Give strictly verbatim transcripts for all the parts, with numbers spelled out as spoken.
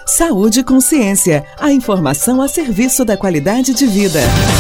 Saúde e Consciência, a informação a serviço da qualidade de vida.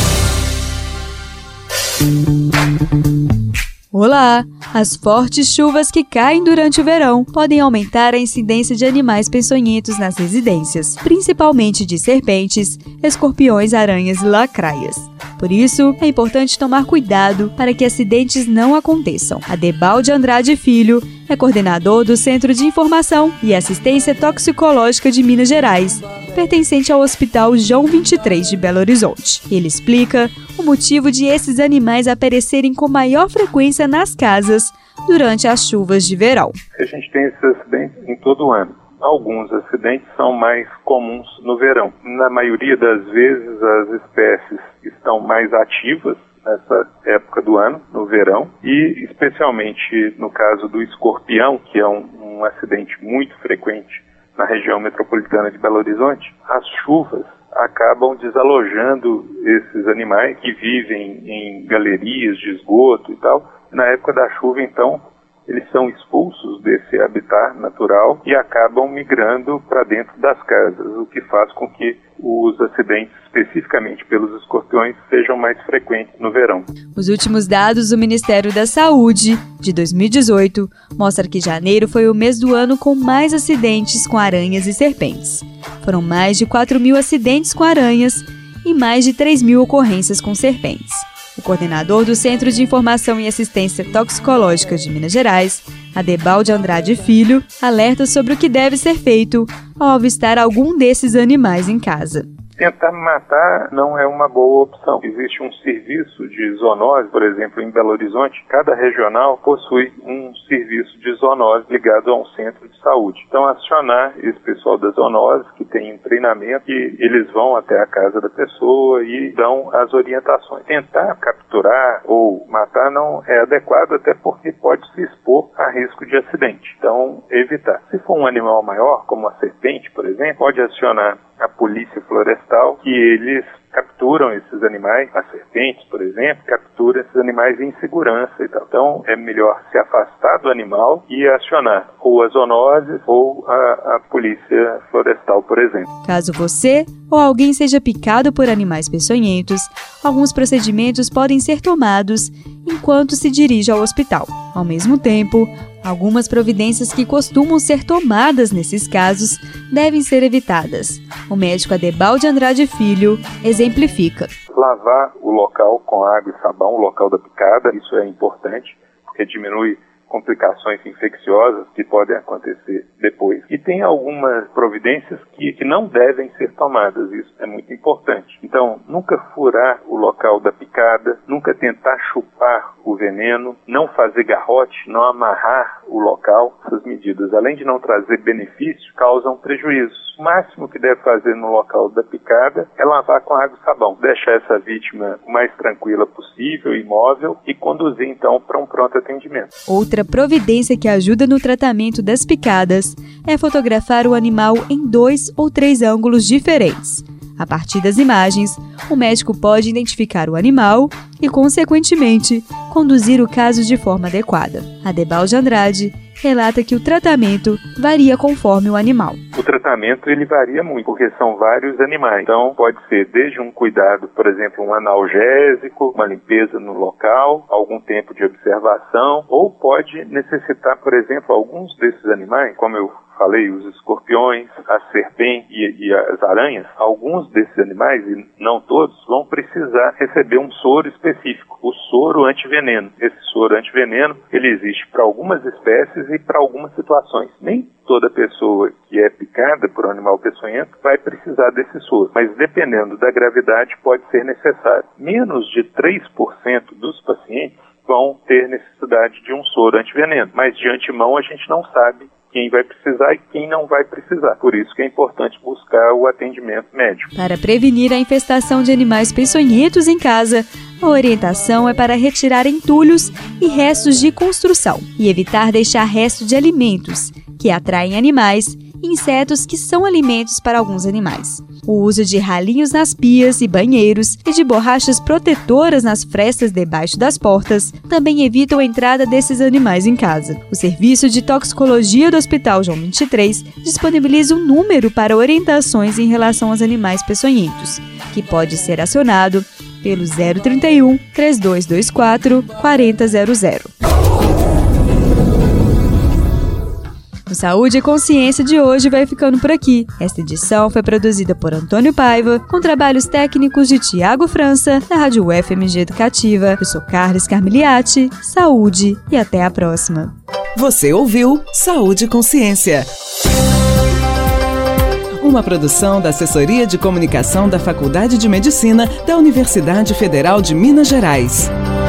Olá! As fortes chuvas que caem durante o verão podem aumentar a incidência de animais peçonhentos nas residências, principalmente de serpentes, escorpiões, aranhas e lacraias. Por isso, é importante tomar cuidado para que acidentes não aconteçam. Adebalde Andrade Filho é coordenador do Centro de Informação e Assistência Toxicológica de Minas Gerais, pertencente ao Hospital João vinte e três de Belo Horizonte. Ele explica o motivo de esses animais aparecerem com maior frequência nas casas durante as chuvas de verão. A gente tem esses acidentes em todo o ano. Alguns acidentes são mais comuns no verão. Na maioria das vezes, as espécies estão mais ativas nessa época do ano, no verão, e especialmente no caso do escorpião, que é um, um acidente muito frequente na região metropolitana de Belo Horizonte, as chuvas acabam desalojando esses animais que vivem em galerias de esgoto e tal. Na época da chuva, então, eles são expulsos desse habitat natural e acabam migrando para dentro das casas, o que faz com que os acidentes, especificamente pelos escorpiões, sejam mais frequentes no verão. Os últimos dados do Ministério da Saúde, de dois mil e dezoito, mostram que janeiro foi o mês do ano com mais acidentes com aranhas e serpentes. Foram mais de quatro mil acidentes com aranhas e mais de três mil ocorrências com serpentes. O coordenador do Centro de Informação e Assistência Toxicológica de Minas Gerais, Adebalde Andrade Filho, alerta sobre o que deve ser feito ao avistar algum desses animais em casa. Tentar matar não é uma boa opção. Existe um serviço de zoonose, por exemplo, em Belo Horizonte. Cada regional possui um serviço de zoonose ligado a um centro de saúde. Então, acionar esse pessoal da zoonose, que tem um treinamento, e eles vão até a casa da pessoa e dão as orientações. Tentar capturar ou matar não é adequado, até porque pode se expor a risco de acidente. Então, evitar. Se for um animal maior, como a serpente, por exemplo, pode acionar a polícia florestal, que eles capturam esses animais, as serpentes, por exemplo, capturam esses animais em segurança e tal. Então, é melhor se afastar do animal e acionar ou a zoonose ou a, a polícia florestal, por exemplo. Caso você ou alguém seja picado por animais peçonhentos, alguns procedimentos podem ser tomados enquanto se dirige ao hospital. Ao mesmo tempo, algumas providências que costumam ser tomadas nesses casos devem ser evitadas. O médico Adebalde Andrade Filho exemplifica. Lavar o local com água e sabão, o local da picada, isso é importante, porque diminui complicações infecciosas que podem acontecer depois. E tem algumas providências que, que não devem ser tomadas, isso é muito importante. Então, nunca furar o local da picada, nunca tentar chupar o veneno, não fazer garrote, não amarrar o local. Essas medidas, além de não trazer benefício, causam prejuízos. O máximo que deve fazer no local da picada é lavar com água e sabão, deixar essa vítima o mais tranquila possível, imóvel, e conduzir então para um pronto atendimento. Outra providência que ajuda no tratamento das picadas é fotografar o animal em dois ou três ângulos diferentes. A partir das imagens, o médico pode identificar o animal e, consequentemente, conduzir o caso de forma adequada. Adebalde Andrade relata que o tratamento varia conforme o animal. O tratamento ele varia muito, porque são vários animais. Então, pode ser desde um cuidado, por exemplo, um analgésico, uma limpeza no local, algum tempo de observação, ou pode necessitar, por exemplo, alguns desses animais, como eu falei, os escorpiões, a serpente e, e as aranhas, alguns desses animais, e não todos, vão precisar receber um soro específico, o soro antiveneno. Esse soro antiveneno, ele existe para algumas espécies e para algumas situações. Nem toda pessoa que é picada por um animal peçonhento vai precisar desse soro, mas dependendo da gravidade pode ser necessário. Menos de três por cento dos pacientes vão ter necessidade de um soro antiveneno, mas de antemão a gente não sabe quem vai precisar e quem não vai precisar. Por isso que é importante buscar o atendimento médico. Para prevenir a infestação de animais peçonhentos em casa, a orientação é para retirar entulhos e restos de construção e evitar deixar restos de alimentos que atraem animais insetos que são alimentos para alguns animais. O uso de ralinhos nas pias e banheiros e de borrachas protetoras nas frestas debaixo das portas também evitam a entrada desses animais em casa. O Serviço de Toxicologia do Hospital João vinte e três disponibiliza um número para orientações em relação aos animais peçonhentos, que pode ser acionado pelo zero trinta e um, três dois dois quatro, quatro zero zero zero. O Saúde e Consciência de hoje vai ficando por aqui. Esta edição foi produzida por Antônio Paiva, com trabalhos técnicos de Tiago França, da Rádio U F M G Educativa. Eu sou Carlos Carmiliati. Saúde e até a próxima. Você ouviu Saúde e Consciência. Uma produção da Assessoria de Comunicação da Faculdade de Medicina da Universidade Federal de Minas Gerais.